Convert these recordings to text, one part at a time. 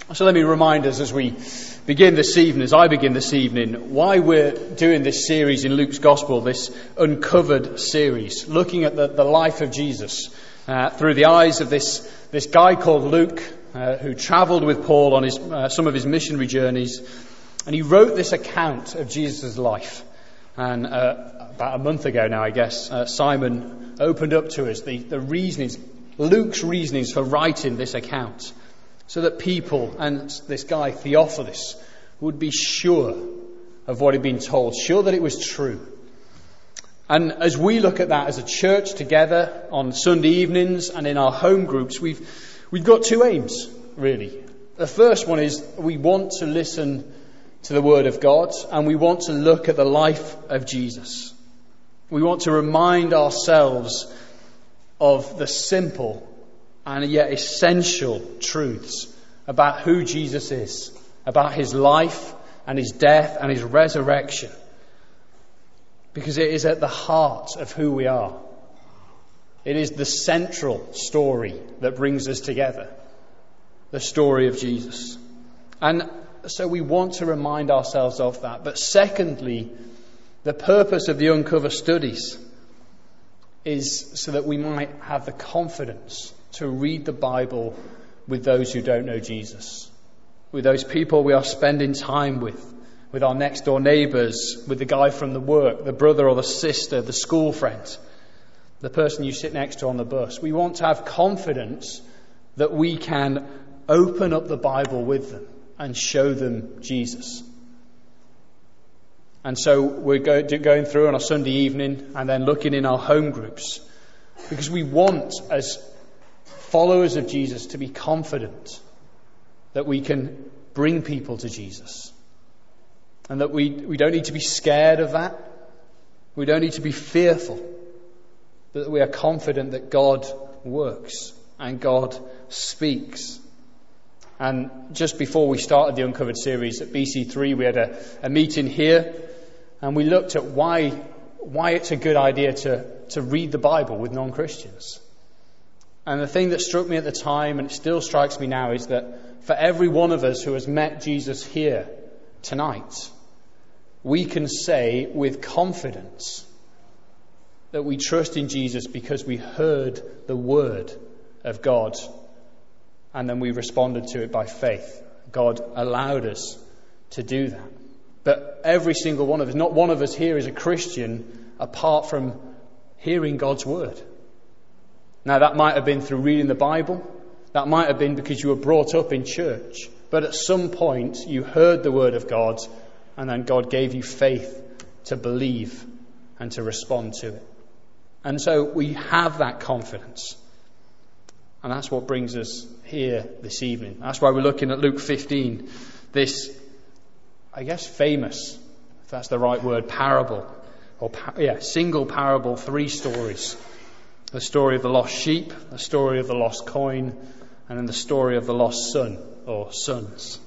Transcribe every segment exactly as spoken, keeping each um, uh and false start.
So let me remind us as we begin this evening, as I begin this evening, why we're doing this series in Luke's Gospel, this Uncovered series, looking at the, the life of Jesus uh, through the eyes of this, this guy called Luke, uh, who travelled with Paul on his, uh, some of his missionary journeys. And he wrote this account of Jesus' life. And uh, about a month ago now, I guess, uh, Simon opened up to us the, the reasonings, Luke's reasonings for writing this account, so that people and this guy Theophilus would be sure of what he'd been told, sure that it was true. And as we look at that as a church together on Sunday evenings and in our home groups, we've we've got two aims, really. The first one is we want to listen to the Word of God, and we want to look at the life of Jesus. We want to remind ourselves of the simple and yet essential truths about who Jesus is, about his life and his death and his resurrection. Because it is at the heart of who we are. It is the central story that brings us together. The story of Jesus. And so we want to remind ourselves of that. But secondly, the purpose of the Uncover studies is so that we might have the confidence to read the Bible with those who don't know Jesus, with those people we are spending time with, with our next door neighbours, with the guy from the work, the brother or the sister, the school friend, the person you sit next to on the bus. We want to have confidence that we can open up the Bible with them and show them Jesus. And so we're go- going through on a Sunday evening and then looking in our home groups, because we want, as followers of Jesus, to be confident that we can bring people to Jesus. And that we, we don't need to be scared of that. We don't need to be fearful. But that we are confident that God works and God speaks. And just before we started the Uncovered series at B C three, we had a, a meeting here, and we looked at why why it's a good idea to, to read the Bible with non-Christians. And the thing that struck me at the time, and it still strikes me now, is that for every one of us who has met Jesus here tonight, we can say with confidence that we trust in Jesus because we heard the word of God and then we responded to it by faith. God allowed us to do that. But every single one of us, not one of us here is a Christian apart from hearing God's word. Now, that might have been through reading the Bible. That might have been because you were brought up in church. But at some point, you heard the word of God, and then God gave you faith to believe and to respond to it. And so we have that confidence. And that's what brings us here this evening. That's why we're looking at Luke fifteen. This, I guess, famous, if that's the right word, parable. Or, yeah, single parable, three stories. The story of the lost sheep, the story of the lost coin, and then the story of the lost son, or sons.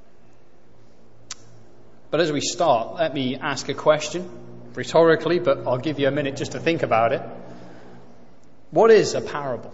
But as we start, let me ask a question, rhetorically, but I'll give you a minute just to think about it. What is a parable?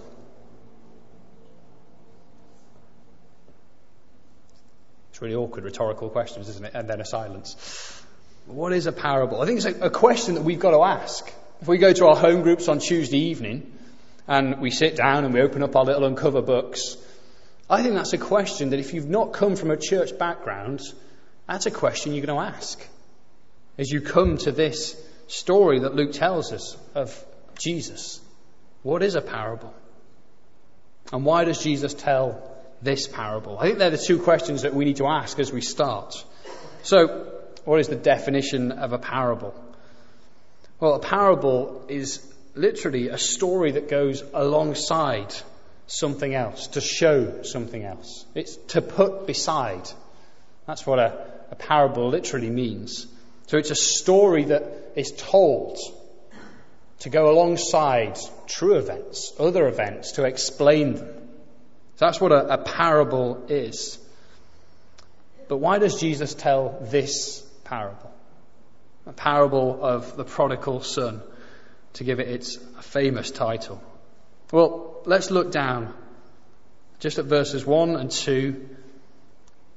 It's really awkward rhetorical questions, isn't it? And then a silence. What is a parable? I think it's a, a question that we've got to ask. If we go to our home groups on Tuesday evening and we sit down and we open up our little Uncover books, I think that's a question that if you've not come from a church background, that's a question you're going to ask. As you come to this story that Luke tells us of Jesus, what is a parable? And why does Jesus tell this parable? I think they're the two questions that we need to ask as we start. So, what is the definition of a parable? Well, a parable is literally a story that goes alongside something else, to show something else. It's to put beside. That's what a, a parable literally means. So it's a story that is told to go alongside true events, other events, to explain them. So that's what a, a parable is. But why does Jesus tell this parable? A parable of the prodigal son, to give it its famous title. Well, let's look down just at verses one and two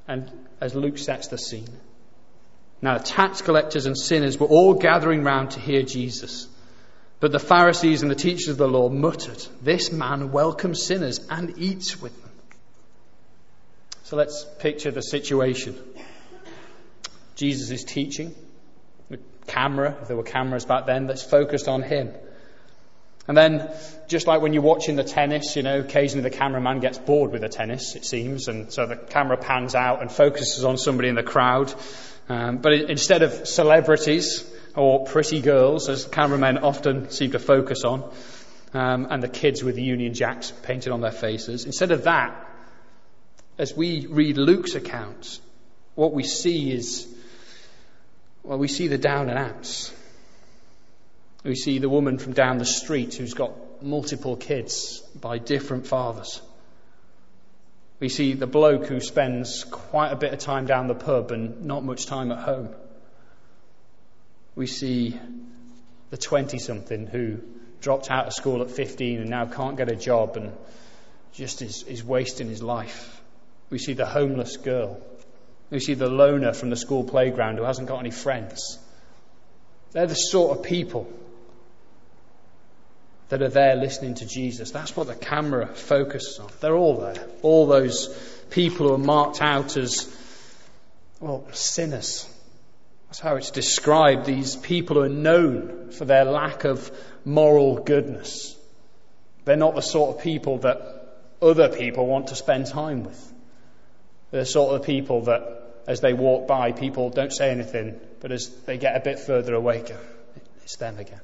and as Luke sets the scene. Now, the tax collectors and sinners were all gathering round to hear Jesus. But the Pharisees and the teachers of the law muttered, "This man welcomes sinners and eats with them." So let's picture the situation. Jesus is teaching. The camera, if there were cameras back then, that's focused on him. And then, just like when you're watching the tennis, you know, occasionally the cameraman gets bored with the tennis, it seems, and so the camera pans out and focuses on somebody in the crowd. Um, but instead of celebrities or pretty girls, as cameramen often seem to focus on, um, and the kids with the Union Jacks painted on their faces, instead of that, as we read Luke's account, what we see is, well, we see the down and outs. We see the woman from down the street who's got multiple kids by different fathers. We see the bloke who spends quite a bit of time down the pub and not much time at home. We see the twenty-something who dropped out of school at fifteen and now can't get a job and just is, is wasting his life. We see the homeless girl. We see the loner from the school playground who hasn't got any friends. They're the sort of people that are there listening to Jesus. That's what the camera focuses on. They're all there. All those people who are marked out as, well, sinners. That's how it's described. These people who are known for their lack of moral goodness. They're not the sort of people that other people want to spend time with. They're the sort of people that, as they walk by, people don't say anything, but as they get a bit further away, go, it's them again.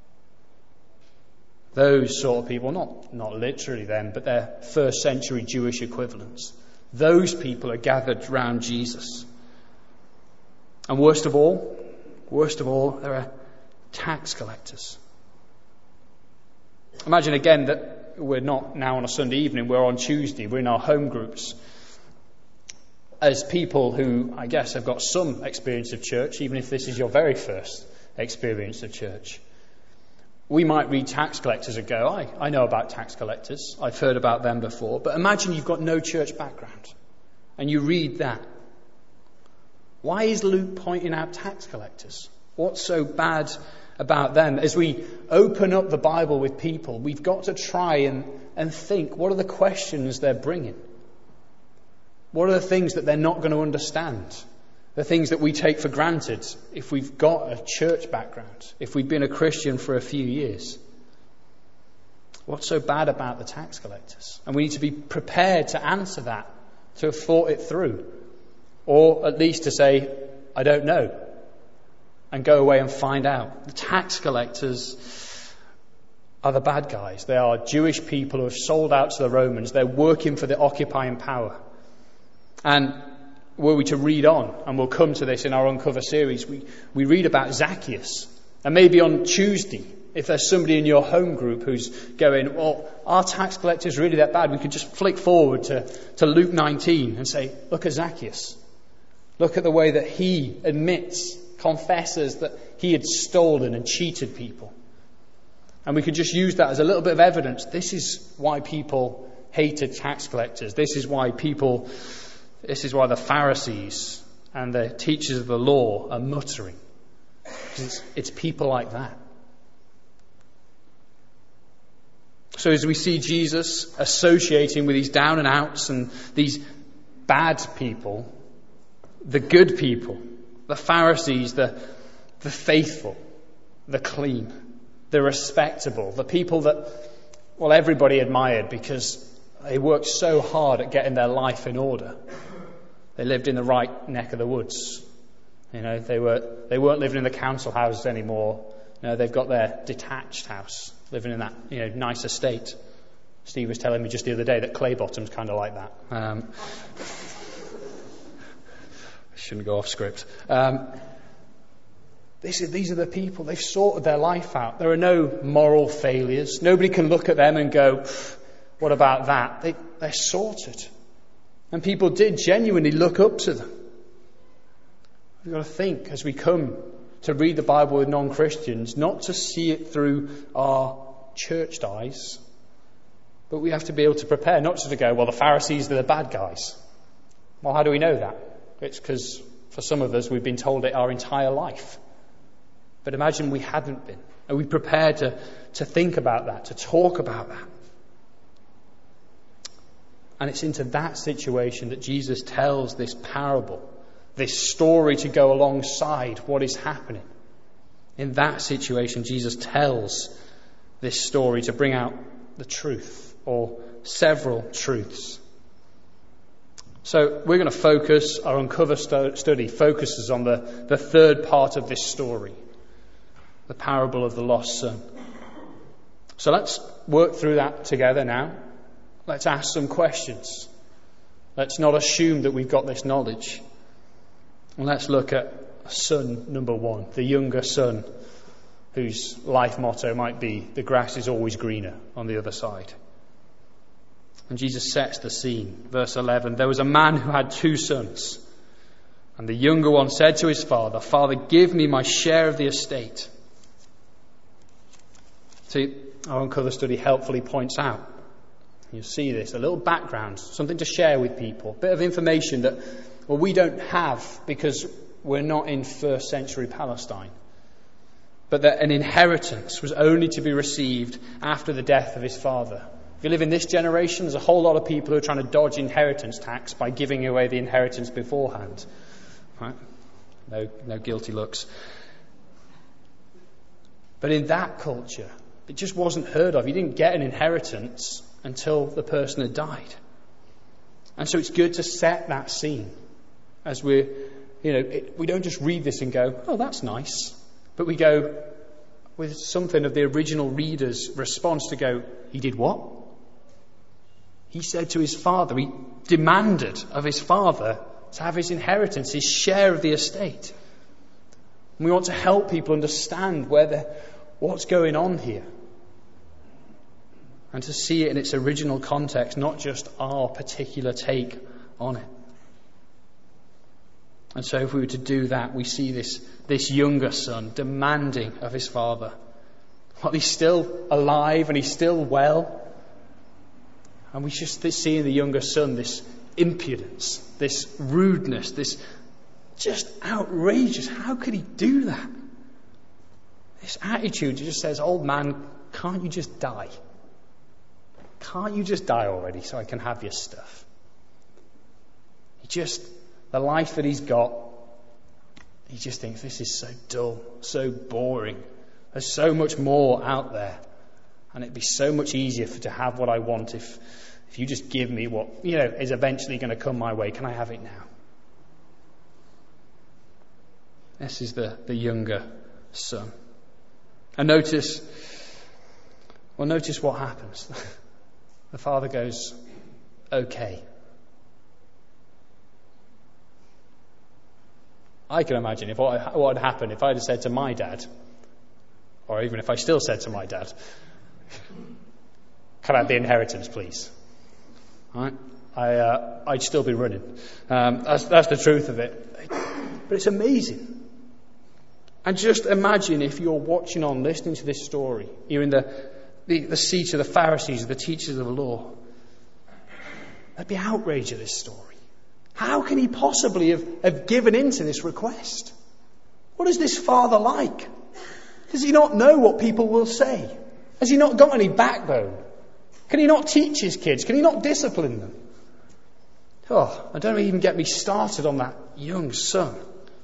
Those sort of people, not, not literally them, but their first century Jewish equivalents. Those people are gathered round Jesus. And worst of all, worst of all, there are tax collectors. Imagine again that we're not now on a Sunday evening, we're on Tuesday, we're in our home groups. As people who, I guess, have got some experience of church, even if this is your very first experience of church. We might read tax collectors and go, I, I know about tax collectors. I've heard about them before. But imagine you've got no church background and you read that. Why is Luke pointing out tax collectors? What's so bad about them? As we open up the Bible with people, we've got to try and, and think, what are the questions they're bringing? What are the things that they're not going to understand? The things that we take for granted if we've got a church background, if we've been a Christian for a few years. What's so bad about the tax collectors? And we need to be prepared to answer that, to have thought it through. Or at least to say, I don't know, and go away and find out. The tax collectors are the bad guys. They are Jewish people who have sold out to the Romans. They're working for the occupying power. And were we to read on, and we'll come to this in our Uncover series, we, we read about Zacchaeus. And maybe on Tuesday, if there's somebody in your home group who's going, well, our tax collector is really that bad, we could just flick forward to, to Luke nineteen and say, look at Zacchaeus. Look at the way that he admits, confesses that he had stolen and cheated people. And we could just use that as a little bit of evidence. This is why people hated tax collectors. This is why people... This is why the Pharisees and the teachers of the law are muttering. Because it's, it's people like that. So as we see Jesus associating with these down and outs and these bad people, the good people, the Pharisees, the, the faithful, the clean, the respectable, the people that, well, everybody admired because they worked so hard at getting their life in order. They lived in the right neck of the woods. You know, they were they weren't living in the council houses anymore. You know, they've got their detached house, living in that, you know, nice estate. Steve was telling me just the other day that Claybottom's kind of like that. Um, I shouldn't go off script. Um, this is, these are the people, they've sorted their life out. There are no moral failures. Nobody can look at them and go, what about that? They, they're sorted. And people did genuinely look up to them. We've got to think as we come to read the Bible with non-Christians, not to see it through our churched eyes, but we have to be able to prepare, not just to go, well, the Pharisees, they're the bad guys. Well, how do we know that? It's because for some of us, we've been told it our entire life. But imagine we hadn't been. Are we prepared to, to think about that, to talk about that? And it's into that situation that Jesus tells this parable, this story to go alongside what is happening. In that situation, Jesus tells this story to bring out the truth, or several truths. So we're going to focus, our Uncover stu- study focuses on the, the third part of this story, the parable of the lost son. So let's work through that together now. Let's ask some questions. Let's not assume that we've got this knowledge. And let's look at son number one, the younger son, whose life motto might be, the grass is always greener on the other side. And Jesus sets the scene. Verse eleven, there was a man who had two sons. And the younger one said to his father, Father, give me my share of the estate. See, our Uncover study helpfully points out, you'll see this, a little background, something to share with people, a bit of information that, well, we don't have because we're not in first century Palestine. But that an inheritance was only to be received after the death of his father. If you live in this generation, there's a whole lot of people who are trying to dodge inheritance tax by giving away the inheritance beforehand. Right? No, no guilty looks. But in that culture, it just wasn't heard of. You didn't get an inheritance until the person had died. And so it's good to set that scene as we're, you know, it, we don't just read this and go, oh, that's nice. But we go with something of the original reader's response to go, he did what? He said to his father, he demanded of his father to have his inheritance, his share of the estate. And we want to help people understand where the, what's going on here. And to see it in its original context, not just our particular take on it. And so if we were to do that, we see this, this younger son demanding of his father. Well, he's still alive and he's still well. And we just see in the younger son this impudence, this rudeness, this just outrageous. How could he do that? This attitude just says, old man, can't you just die? Can't you just die already so I can have your stuff? He just, the life that he's got, he just thinks this is so dull, so boring. There's so much more out there. And it'd be so much easier for to have what I want if, if you just give me what, you know, is eventually going to come my way. Can I have it now? This is the, the younger son. And notice, well, notice what happens. The father goes, okay. I can imagine if what, what had happened if I'd have said to my dad, or even if I still said to my dad, can I have the inheritance, please? Right? I, uh, I'd still be running. Um, that's, that's the truth of it. But it's amazing. And just imagine if you're watching on, listening to this story, you're in the, the, the seat of the Pharisees, the teachers of the law. They'd be outraged at this story. How can he possibly have, have given in to this request? What is this father like? Does he not know what people will say? Has he not got any backbone? Can he not teach his kids? Can he not discipline them? Oh, and don't even get me started on that young son.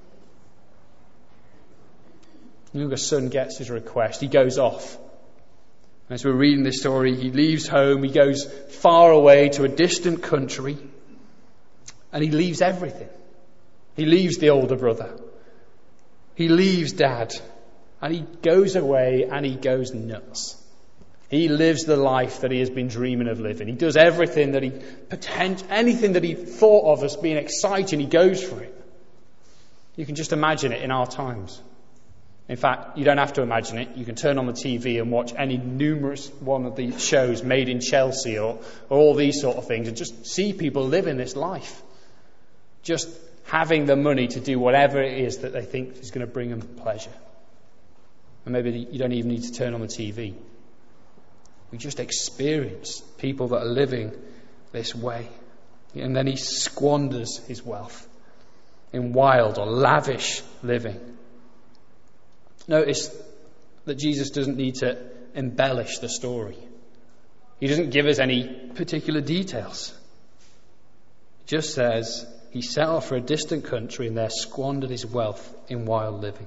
The younger son gets his request. He goes off. As we're reading this story, he leaves home. He goes far away to a distant country. And he leaves everything. He leaves the older brother. He leaves dad. And he goes away and he goes nuts. He lives the life that he has been dreaming of living. He does everything that he, potent, anything that he thought of as being exciting, he goes for it. You can just imagine it in our times. In fact, you don't have to imagine it. You can turn on the T V and watch any numerous one of these shows made in Chelsea or, or all these sort of things and just see people living this life. Just having the money to do whatever it is that they think is going to bring them pleasure. And maybe you don't even need to turn on the T V. We just experience people that are living this way. And then he squanders his wealth in wild or lavish living. Notice that Jesus doesn't need to embellish the story. He doesn't give us any particular details. He just says he set off for a distant country and there squandered his wealth in wild living.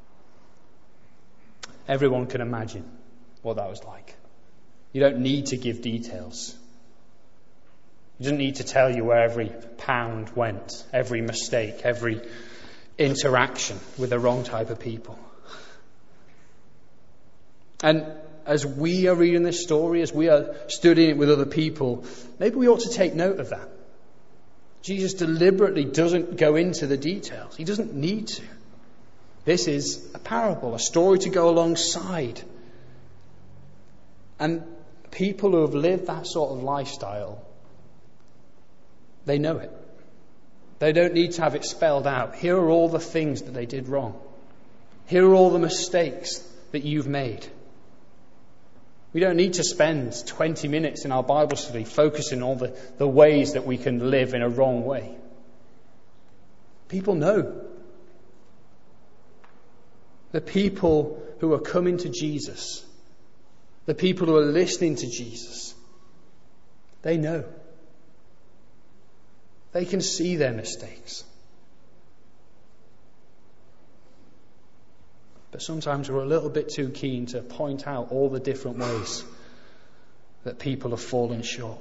Everyone can imagine what that was like. You don't need to give details. He doesn't need to tell you where every pound went, every mistake, every interaction with the wrong type of people. And as we are reading this story, as we are studying it with other people, maybe we ought to take note of that. Jesus deliberately doesn't go into the details. He doesn't need to. This is a parable, a story to go alongside. And people who have lived that sort of lifestyle, they know it. They don't need to have it spelled out. Here are all the things that they did wrong. Here are all the mistakes that you've made. We don't need to spend twenty minutes in our Bible study focusing on the, the ways that we can live in a wrong way. People know. The people who are coming to Jesus, the people who are listening to Jesus, they know. They can see their mistakes. But sometimes we're a little bit too keen to point out all the different ways that people have fallen short.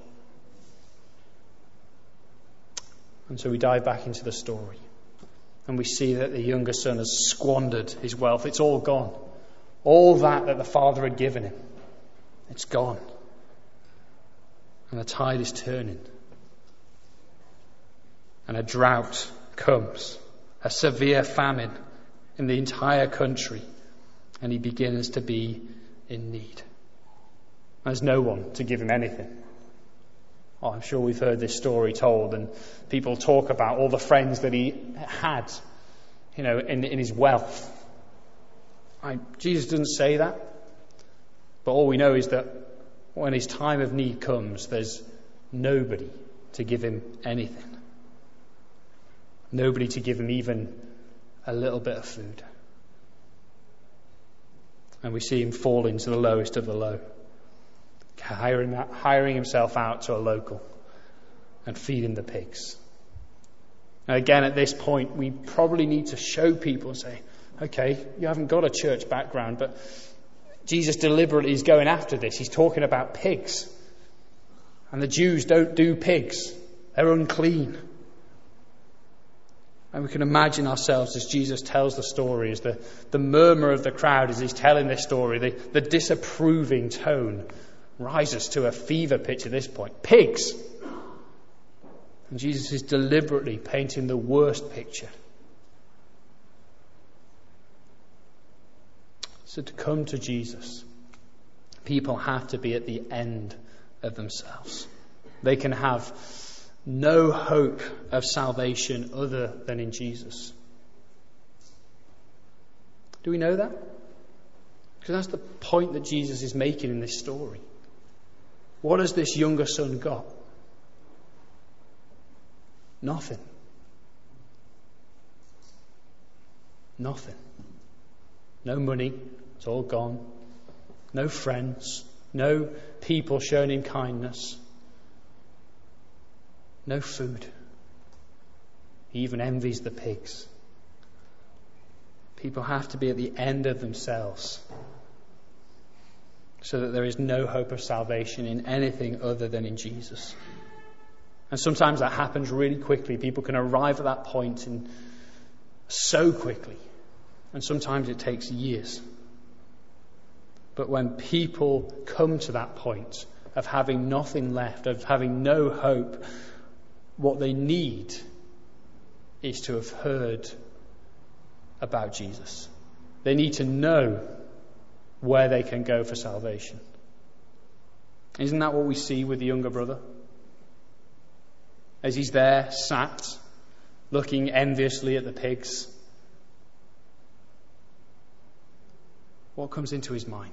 And so we dive back into the story. And we see that the younger son has squandered his wealth. It's all gone. All that that the father had given him, it's gone. And the tide is turning. And a drought comes. A severe famine in the entire country. And he begins to be in need. There's no one to give him anything. Oh, I'm sure we've heard this story told, and people talk about all the friends that he had, you know, in, in his wealth. I, Jesus doesn't say that. But all we know is that when his time of need comes, there's nobody to give him anything. Nobody to give him even a little bit of food. And we see him falling to the lowest of the low. Hiring, hiring himself out to a local and feeding the pigs. And again, at this point, we probably need to show people and say, okay, you haven't got a church background, but Jesus deliberately is going after this. He's talking about pigs. And the Jews don't do pigs. They're unclean. And we can imagine ourselves as Jesus tells the story, as the, the murmur of the crowd as he's telling this story, the, the disapproving tone rises to a fever pitch at this point. Pigs! And Jesus is deliberately painting the worst picture. So to come to Jesus, people have to be at the end of themselves. They can have no hope of salvation other than in Jesus. Do we know that? Because that's the point that Jesus is making in this story. What has this younger son got? Nothing. Nothing. No money. It's all gone. No friends. No people showing him kindness. No food. He even envies the pigs. People have to be at the end of themselves so that there is no hope of salvation in anything other than in Jesus. And sometimes that happens really quickly. People can arrive at that point in so quickly. And sometimes it takes years. But when people come to that point of having nothing left, of having no hope, what they need is to have heard about Jesus. They need to know where they can go for salvation. Isn't that what we see with the younger brother? As he's there, sat, looking enviously at the pigs, what comes into his mind?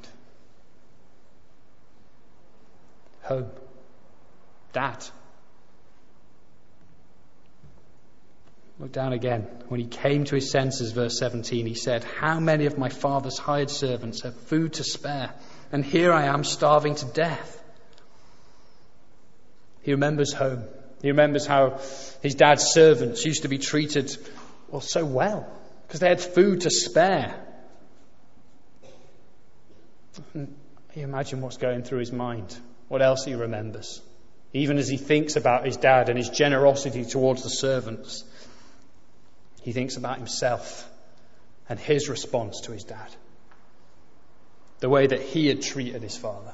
Home. Dad. Look down again. When he came to his senses, verse seventeen, he said, "How many of my father's hired servants have food to spare? And here I am starving to death." He remembers home. He remembers how his dad's servants used to be treated, well, so well, because they had food to spare. And you imagine what's going through his mind, what else he remembers. Even as he thinks about his dad and his generosity towards the servants, he thinks about himself and his response to his dad. The way that he had treated his father.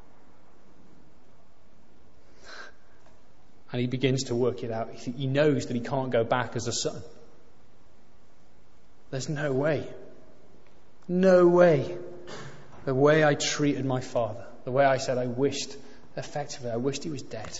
And he begins to work it out. He knows that he can't go back as a son. There's no way. No way. The way I treated my father, the way I said I wished, effectively, I wished he was dead.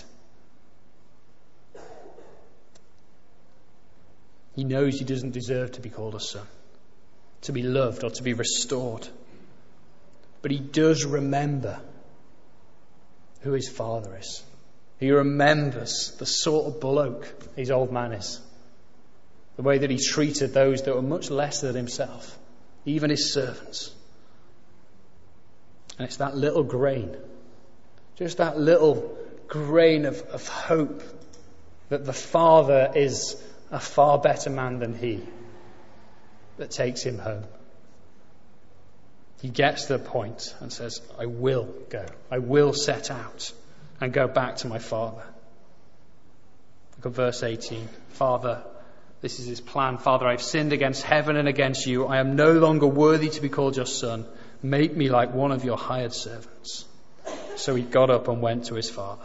He knows he doesn't deserve to be called a son, to be loved or to be restored. But he does remember who his father is. He remembers the sort of bloke his old man is. The way that he treated those that were much less than himself, even his servants. And it's that little grain, just that little grain of, of hope that the Father is a far better man than he, that takes him home. He gets to the point and says, I will go. I will set out and go back to my father. Look at verse eighteen. Father, this is his plan. Father, I've sinned against heaven and against you. I am no longer worthy to be called your son. Make me like one of your hired servants. So he got up and went to his father.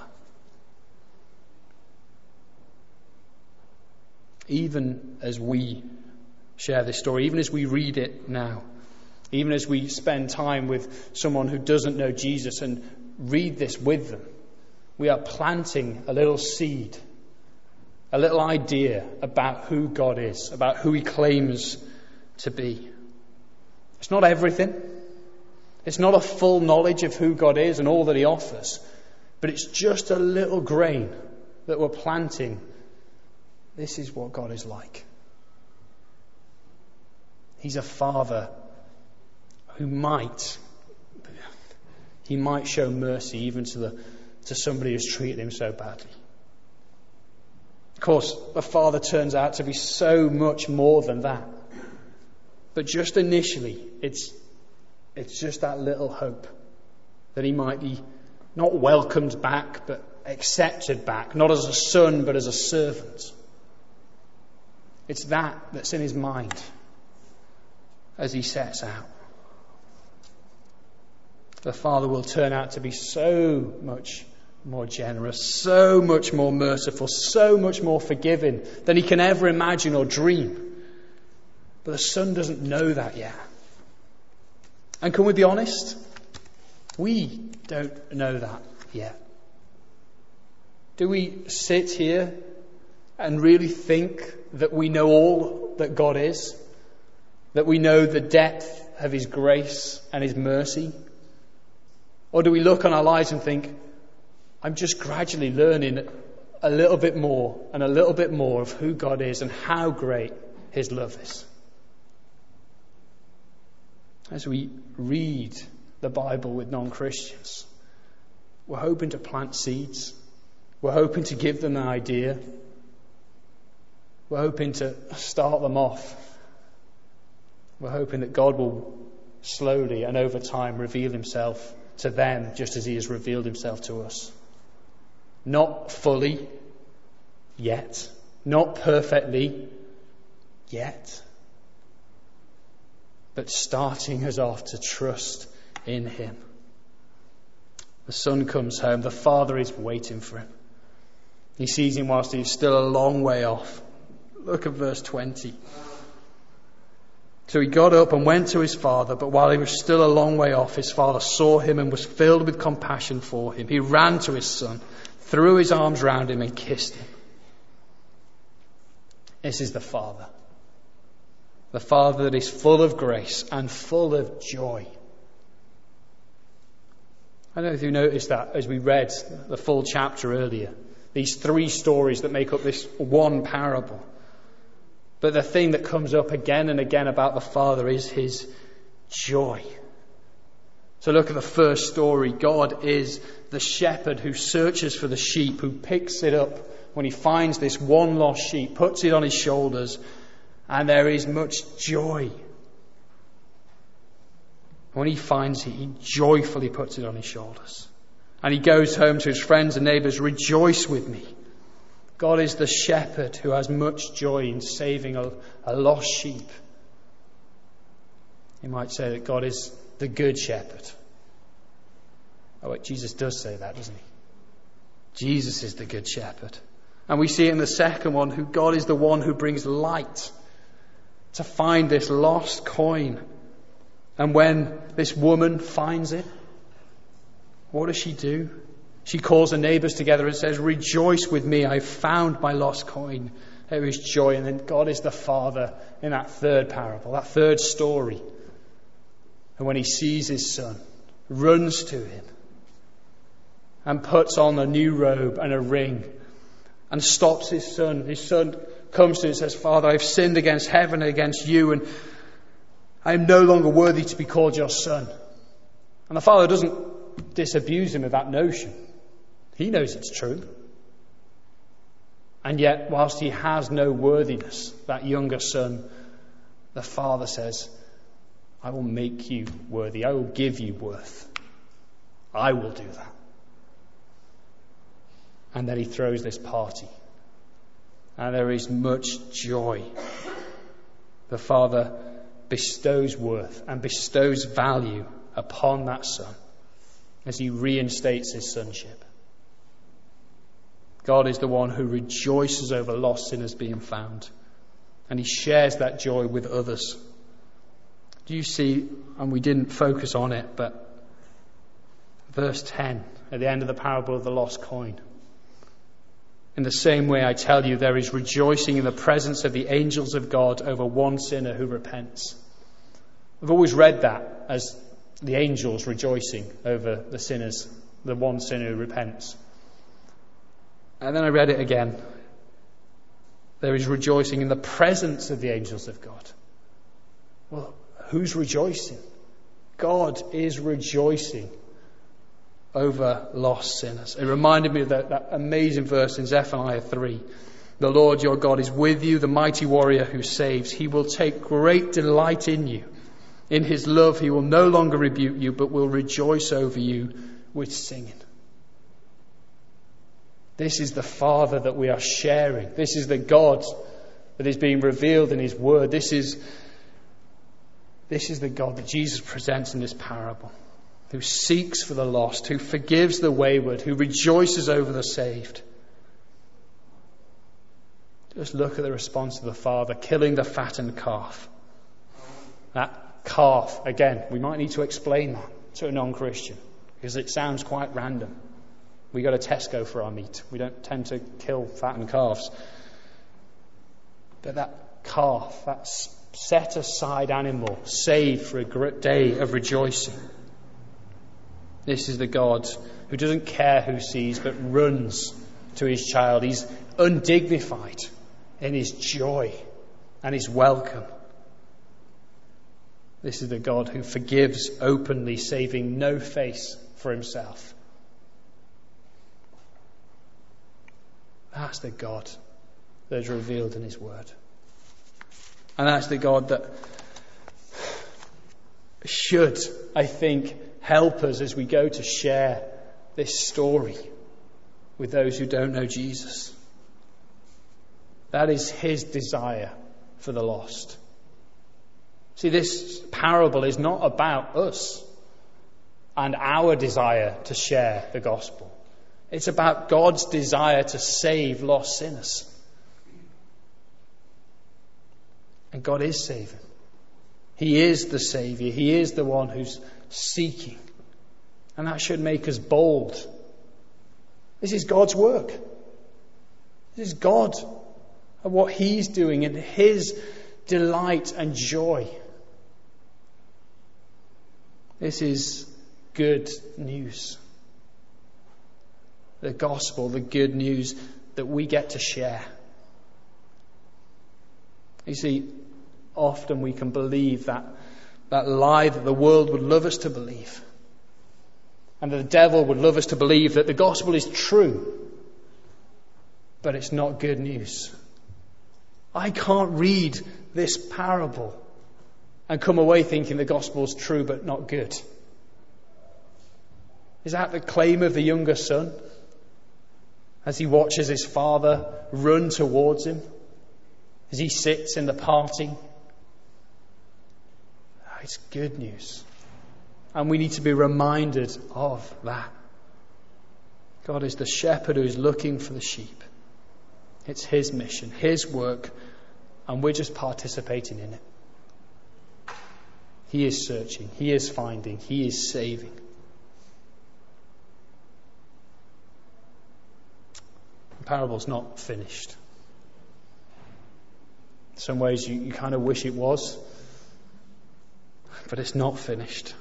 Even as we share this story, even as we read it now, even as we spend time with someone who doesn't know Jesus and read this with them, we are planting a little seed, a little idea about who God is, about who he claims to be. It's not everything. It's not a full knowledge of who God is and all that he offers, but it's just a little grain that we're planting. This is what God is like. He's a father who might, he might show mercy even to the to somebody who's treated him so badly. Of course, the father turns out to be so much more than that. But just initially, it's it's just that little hope that he might be not welcomed back, but accepted back, not as a son, but as a servant. It's that that's in his mind as he sets out. The Father will turn out to be so much more generous, so much more merciful, so much more forgiving than he can ever imagine or dream. But the Son doesn't know that yet. And can we be honest? We don't know that yet. Do we sit here and really think that we know all that God is? That we know the depth of his grace and his mercy? Or do we look on our lives and think, I'm just gradually learning a little bit more and a little bit more of who God is and how great his love is? As we read the Bible with non-Christians, we're hoping to plant seeds. We're hoping to give them an idea. We're hoping to start them off. We're hoping that God will slowly and over time reveal himself to them just as he has revealed himself to us. Not fully yet. Not perfectly yet. But starting us off to trust in him. The son comes home. The father is waiting for him. He sees him whilst he's still a long way off. Look at verse twenty. So he got up and went to his father, but while he was still a long way off, his father saw him and was filled with compassion for him. He ran to his son, threw his arms round him and kissed him. This is the Father. The Father that is full of grace and full of joy. I don't know if you noticed that as we read the full chapter earlier. These three stories that make up this one parable. But the thing that comes up again and again about the Father is his joy. So look at the first story. God is the shepherd who searches for the sheep, who picks it up when he finds this one lost sheep, puts it on his shoulders, and there is much joy. When he finds it, he joyfully puts it on his shoulders. And he goes home to his friends and neighbours, rejoice with me. God is the shepherd who has much joy in saving a, a lost sheep. You might say that God is the good shepherd. Oh, wait, Jesus does say that, doesn't he? Jesus is the good shepherd. And we see it in the second one, who God is the one who brings light to find this lost coin. And when this woman finds it, what does she do? She calls her neighbours together and says, rejoice with me, I've found my lost coin. There is joy. And then God is the Father in that third parable, that third story. And when he sees his son, runs to him and puts on a new robe and a ring and stops his son. His son comes to him and says, Father, I've sinned against heaven and against you, and I am no longer worthy to be called your son. And the father doesn't disabuse him of that notion. He knows it's true. And yet, whilst he has no worthiness, that younger son, the father says, I will make you worthy. I will give you worth. I will do that. And then he throws this party. And there is much joy. The father bestows worth and bestows value upon that son as he reinstates his sonship. God is the one who rejoices over lost sinners being found. And he shares that joy with others. Do you see, and we didn't focus on it, but verse ten, at the end of the parable of the lost coin. In the same way, I tell you, there is rejoicing in the presence of the angels of God over one sinner who repents. I've always read that as the angels rejoicing over the sinners, the one sinner who repents. And then I read it again. There is rejoicing in the presence of the angels of God. Well, who's rejoicing? God is rejoicing over lost sinners. It reminded me of that, that amazing verse in Zephaniah three. The Lord your God is with you, the mighty warrior who saves. He will take great delight in you. In his love he will no longer rebuke you, but will rejoice over you with singing. This is the Father that we are sharing. This is the God that is being revealed in his word. This is, this is the God that Jesus presents in this parable, who seeks for the lost, who forgives the wayward, who rejoices over the saved. Just look at the response of the Father, killing the fattened calf. That calf, again, we might need to explain that to a non-Christian, because it sounds quite random. We go to Tesco for our meat. We don't tend to kill fattened calves. But that calf, that set aside animal, saved for a great day of rejoicing. This is the God who doesn't care who sees, but runs to his child. He's undignified in his joy and his welcome. This is the God who forgives openly, saving no face for himself. That's the God that is revealed in his word. And that's the God that should, I think, help us as we go to share this story with those who don't know Jesus. That is his desire for the lost. See, this parable is not about us and our desire to share the gospel. It's about God's desire to save lost sinners. And God is saving. He is the Saviour. He is the one who's seeking. And that should make us bold. This is God's work. This is God and what he's doing and his delight and joy. This is good news. The gospel, the good news that we get to share. You see, often we can believe that, that lie that the world would love us to believe. And that the devil would love us to believe that the gospel is true, but it's not good news. I can't read this parable and come away thinking the gospel is true but not good. Is that the claim of the younger son? As he watches his father run towards him, as he sits in the party. It's good news. And we need to be reminded of that. God is the shepherd who is looking for the sheep. It's his mission, his work, and we're just participating in it. He is searching, he is finding, he is saving. The parable's not finished. In some ways you, you kind of wish it was, but it's not finished.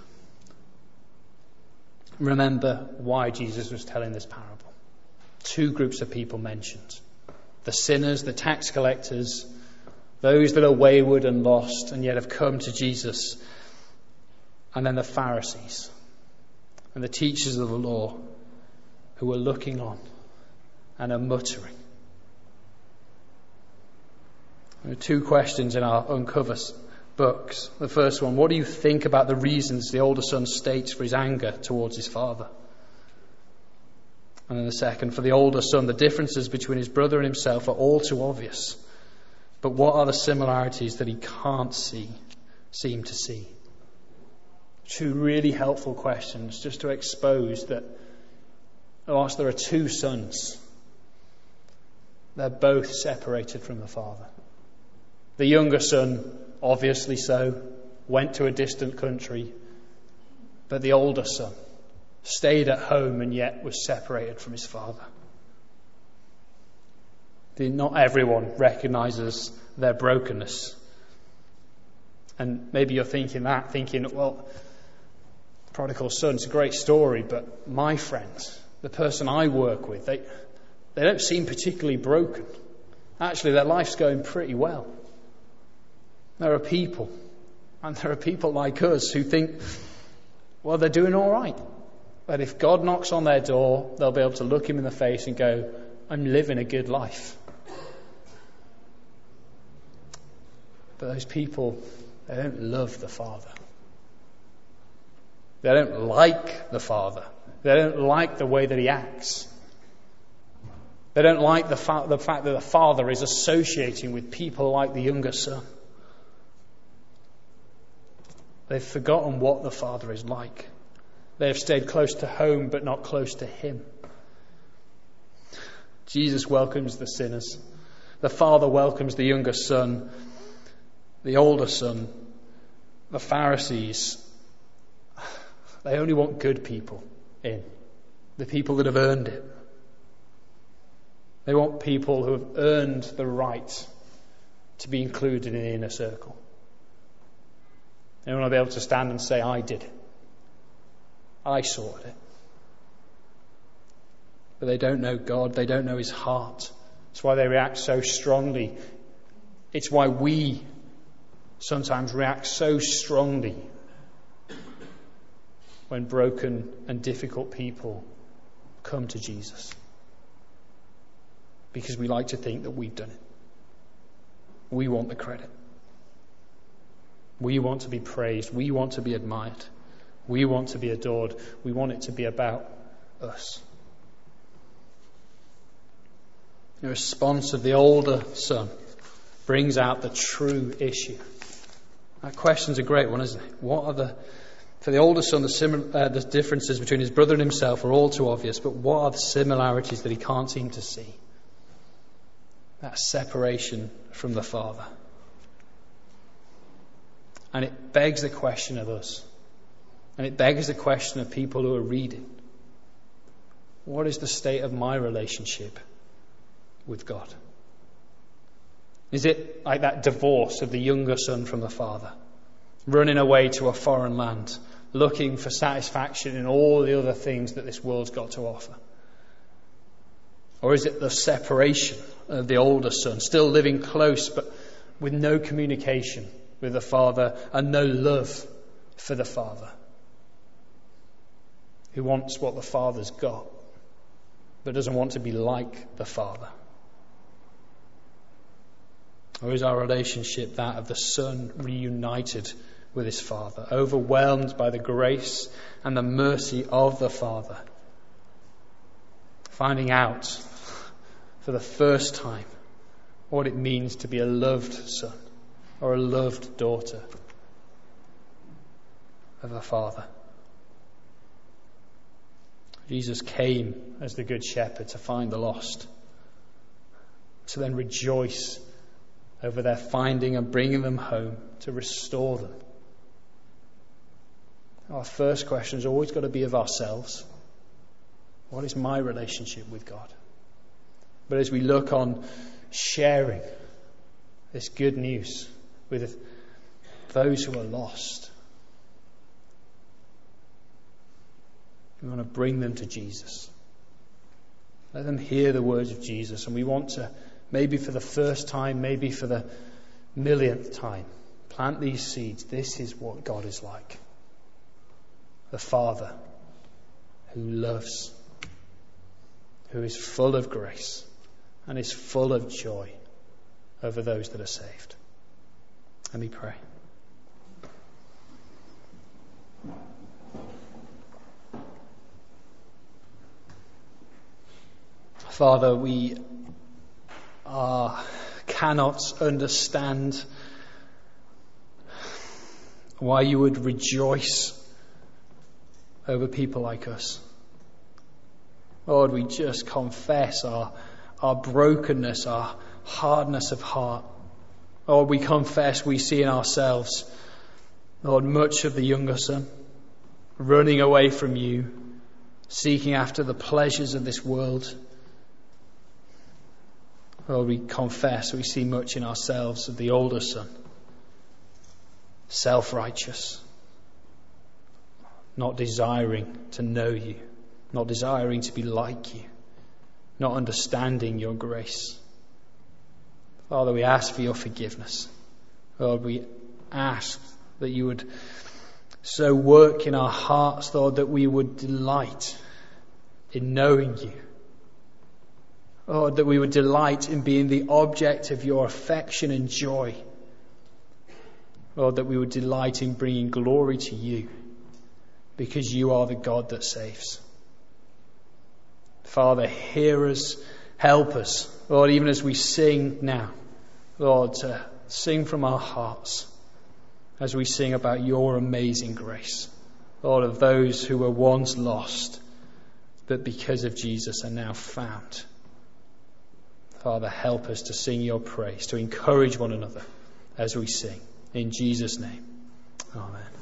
Remember why Jesus was telling this parable. Two groups of people mentioned. The sinners, the tax collectors, those that are wayward and lost and yet have come to Jesus. And then the Pharisees and the teachers of the law who were looking on and are muttering. There are two questions in our Uncover books. The first one, what do you think about the reasons the older son states for his anger towards his father? And then the second, for the older son, the differences between his brother and himself are all too obvious. But what are the similarities that he can't see, seem to see? Two really helpful questions just to expose that whilst there are two sons, they're both separated from the father. The younger son, obviously so, went to a distant country, but the older son stayed at home and yet was separated from his father. Not everyone recognises their brokenness. And maybe you're thinking that, thinking, well, Prodigal Son's a great story, but my friends, the person I work with, they, they don't seem particularly broken. Actually, their life's going pretty well. There are people, and there are people like us who think, well, they're doing all right. That if God knocks on their door, they'll be able to look him in the face and go, I'm living a good life. But those people, they don't love the Father. They don't like the Father. They don't like the way that he acts. They don't like the, fa- the fact that the Father is associating with people like the younger son. They've forgotten what the Father is like. They have stayed close to home but not close to him. Jesus welcomes the sinners. The Father welcomes the younger son, the older son. The Pharisees, they only want good people in. The people that have earned it. They want people who have earned the right to be included in the inner circle. They want to be able to stand and say, I did it. I sorted it. But they don't know God. They don't know his heart. That's why they react so strongly. It's why we sometimes react so strongly when broken and difficult people come to Jesus. Because we like to think that we've done it. We want the credit. We want to be praised. We want to be admired. We want to be adored. We want it to be about us. The response of the older son brings out the true issue. That question's a great one, isn't it? What are the, for the older son, the, sim, uh, the differences between his brother and himself are all too obvious, but what are the similarities that he can't seem to see? That separation from the Father. And it begs the question of us. And it begs the question of people who are reading. What is the state of my relationship with God? Is it like that divorce of the younger son from the father, running away to a foreign land, looking for satisfaction in all the other things that this world's got to offer? Or is it the separation of the older son, still living close but with no communication with the Father and no love for the Father, who wants what the Father's got, but doesn't want to be like the Father? Or is our relationship that of the Son reunited with his Father, overwhelmed by the grace and the mercy of the Father, finding out for the first time what it means to be a loved son or a loved daughter of the Father? Jesus came as the Good Shepherd to find the lost, to then rejoice over their finding and bringing them home, to restore them. Our first question has always got to be of ourselves. What is my relationship with God? But as we look on sharing this good news with those who are lost, we want to bring them to Jesus. Let them hear the words of Jesus, and we want to, maybe for the first time, maybe for the millionth time, plant these seeds. This is what God is like. The Father who loves, who is full of grace and is full of joy over those that are saved. Let me pray. Father, we are, cannot understand why you would rejoice over people like us. Lord, we just confess our, our brokenness, our hardness of heart. Lord, we confess we see in ourselves, Lord, much of the younger son, running away from you, seeking after the pleasures of this world. Lord, we confess we see much in ourselves of the older son, self-righteous, not desiring to know you, not desiring to be like you, not understanding your grace. Father, we ask for your forgiveness. Lord, we ask that you would so work in our hearts, Lord, that we would delight in knowing you. Lord, that we would delight in being the object of your affection and joy. Lord, that we would delight in bringing glory to you, because you are the God that saves. Father, hear us, help us, Lord, even as we sing now, Lord, to sing from our hearts as we sing about your amazing grace, Lord, of those who were once lost, but because of Jesus are now found. Father, help us to sing your praise, to encourage one another as we sing. In Jesus' name, amen.